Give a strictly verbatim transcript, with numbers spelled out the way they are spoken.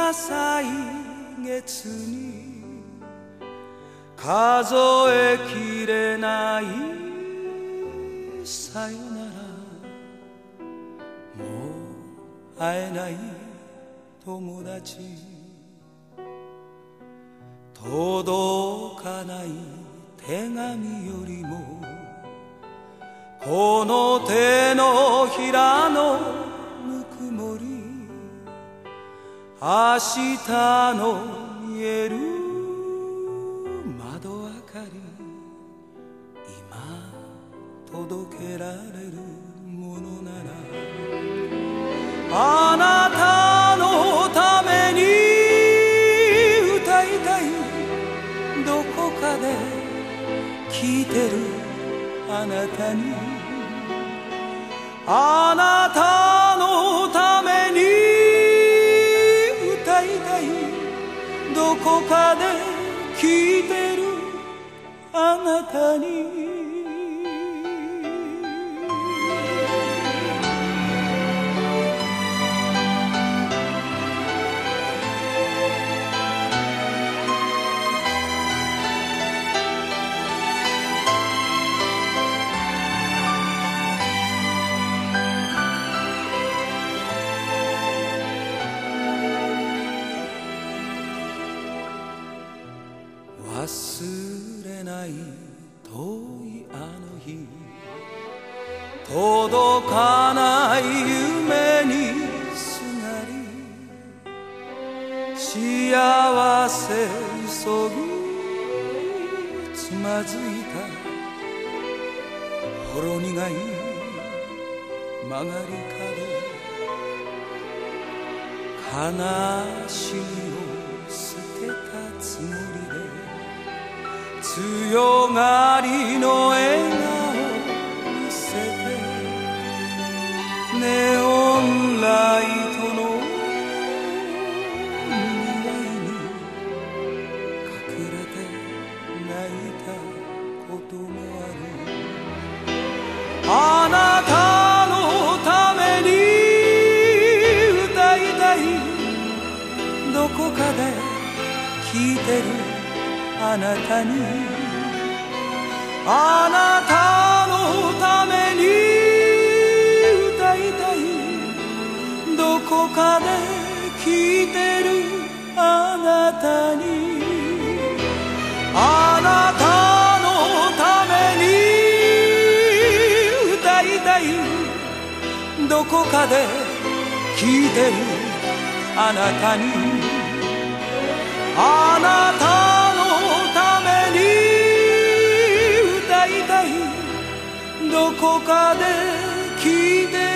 な歳月に数えきれないさよなら、もう会えない友達、届かない手紙よりもこの手のひらのぬくもり、明日の見える窓明かり、今届けられるものなら、あなたのために歌いたい、どこかで聞いてるあなたに、あなたのために歌いたい、どこかで聞いてるあなたに。忘れない遠いあの日、届かない夢にすがり、幸せ急ぎつまずいたほろ苦い曲がり角、悲しみを捨てたつもりで強がりの笑顔見せて、ネオンライトのにぎわいに隠れて泣いたこともある。あなたのために歌いたい、どこかで聞いてるあなたに、あなたのために歌いたい、どこかで聞いてるあなたに、あなたのために歌いたい、どこかで聞いてるあなたに、あなたのために歌いたい、どこかで聞いて